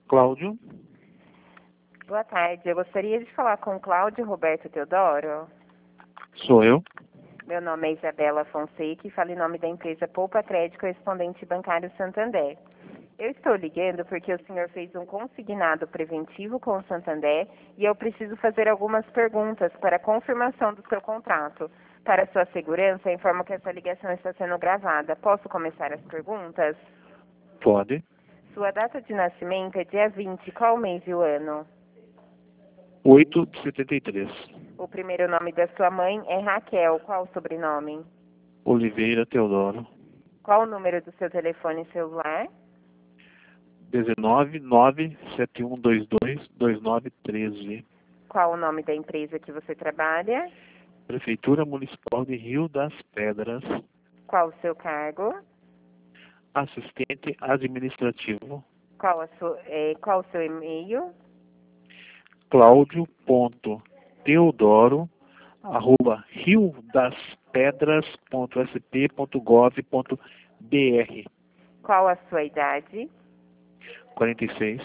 Cláudio, Boa tarde, eu gostaria de falar com Cláudio Roberto Teodoro. sou eu. Meu nome é Isabela Fonseca e falo em nome da empresa Poupa Crédito Correspondente Bancário Santander. Eu estou ligando porque o senhor fez um consignado preventivo com o Santander e eu preciso fazer algumas perguntas para confirmação do seu contrato. Para sua segurança, informo que essa ligação está sendo gravada. Posso começar as perguntas? Pode. Sua data de nascimento é dia 20, qual o mês e o ano? 8 de 73. O primeiro nome da sua mãe é Raquel, qual o sobrenome? Oliveira Teodoro. Qual o número do seu telefone celular? 19 97122 2913. Qual o nome da empresa que você trabalha? Prefeitura Municipal de Rio das Pedras. Qual o seu cargo? Assistente administrativo. Qual o seu e-mail? claudio.teodoro@riodaspedras.sp.gov.br. Qual a sua idade? 46.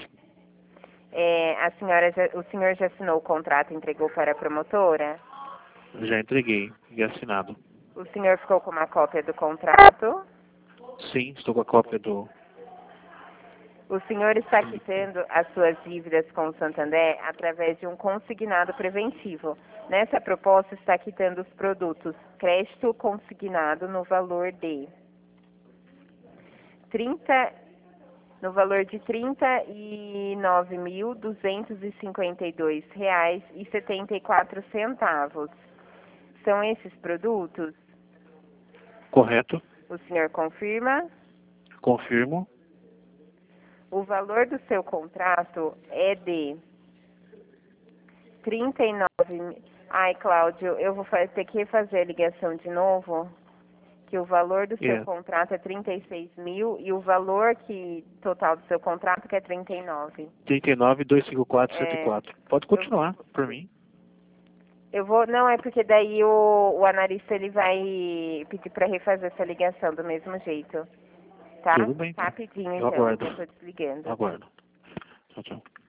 O senhor já assinou o contrato e entregou para a promotora? Já entreguei e assinado. O senhor ficou com uma cópia do contrato? Sim, estou com a cópia do... O senhor está quitando as suas dívidas com o Santander através de um consignado preventivo. Nessa proposta está quitando os produtos crédito consignado no valor de R$ 39.252,74. São esses produtos? Correto? O senhor confirma? Confirmo. O valor do seu contrato é de 39. Ai, Cláudio, eu vou ter que fazer a ligação de novo, que o valor do seu contrato é 36 mil e o valor total do seu contrato que é 39. 39.254.104. Pode continuar, por mim. Não, é porque daí o analista ele vai pedir para refazer essa ligação do mesmo jeito. Tá? Tudo bem. Rapidinho, Eu então. aguardo. Eu tô desligando. Aguardo. Tchau, tchau.